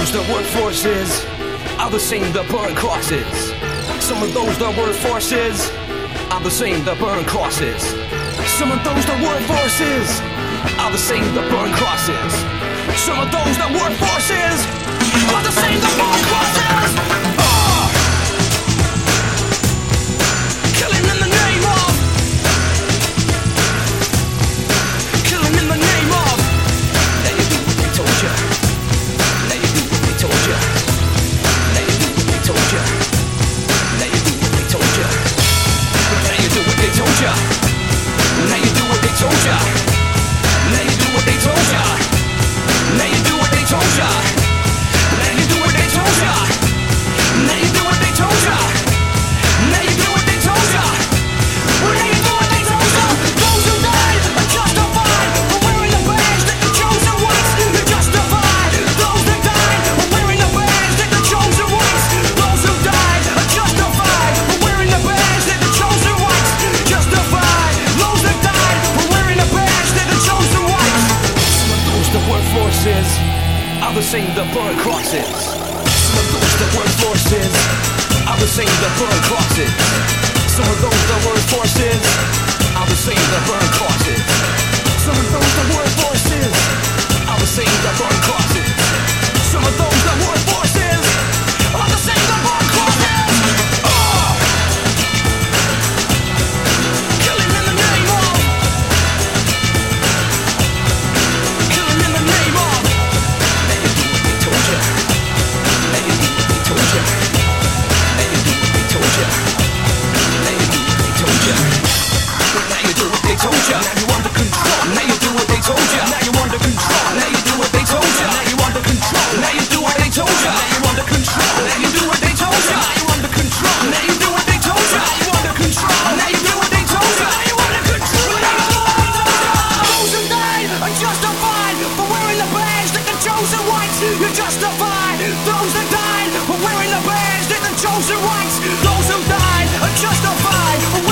those that work forces are the same that burn crosses. Some of those that work forces are the same that burn crosses. Some of those that work forces are the same that burn crosses. Some of those that work forces are the same that burn crosses. Killing in the name of. Killing in the name of. Now you do what they told you. Now you do what they told you. Now you do what they told you. Now you do what they told you. Now you do what they told you. Now you do what they told you. Now you do what they told you. Now you do what they told you. Now you do what they told you. Now you do what they told you. Now you do what they told you. Well, now you do what they told you. Those who died are justified for wearing the badge that the chosen ones. They're justified. Those that died are wearing the badge that the chosen ones. Those who died are justified for wearing the badge that the chosen ones. Justified. Those that died for wearing the badge that the chosen ones. Some of those that work forces are the same that burn crosses. Some of those that work forces are the same that burn crosses. Some of those that work forces are the same that burn crosses. Some of those that work forces are the same that burn crosses. Some of those that work forces are the same that burn crosses. Killing in the name of. Killing in the name of. Now you do what they told you. Now you do what they told you. Now you do what they told you. Now you do what they told you. Now you do what they told you. Now you under control. Now you do what they told you. Now you under control. Now you do what they told you. Now you under control. Now you do what they told you. Now you under control. Now you do what they told you. Now you under control. Now you do what they told you. Now you under control. Now you do what they told you. Now you under control. Those who died are justified for wearing the badge that the chosen ones. You're justified. Those that died for wearing the badge that the chosen ones. Those who died are justified for